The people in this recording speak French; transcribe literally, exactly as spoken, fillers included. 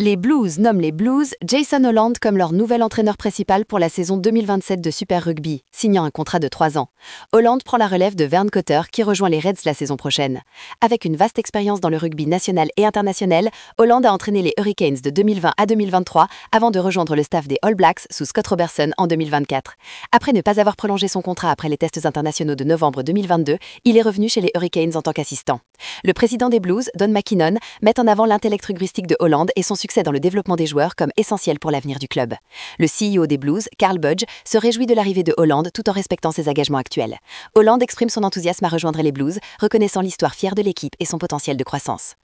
Les Blues nomment les Blues Jason Holland comme leur nouvel entraîneur principal pour la saison deux mille vingt-sept de Super Rugby, signant un contrat de trois ans. Holland prend la relève de Vern Cotter qui rejoint les Reds la saison prochaine. Avec une vaste expérience dans le rugby national et international, Holland a entraîné les Hurricanes de deux mille vingt à deux mille vingt-trois avant de rejoindre le staff des All Blacks sous Scott Robertson en deux mille vingt-quatre. Après ne pas avoir prolongé son contrat après les tests internationaux de novembre deux mille vingt-deux, il est revenu chez les Hurricanes en tant qu'assistant. Le président des Blues, Don McKinnon, met en avant l'intellect rugbystique de Holland et son succès dans le développement des joueurs comme essentiel pour l'avenir du club. Le C E O des Blues, Carl Budge, se réjouit de l'arrivée de Holland tout en respectant ses engagements actuels. Holland exprime son enthousiasme à rejoindre les Blues, reconnaissant l'histoire fière de l'équipe et son potentiel de croissance.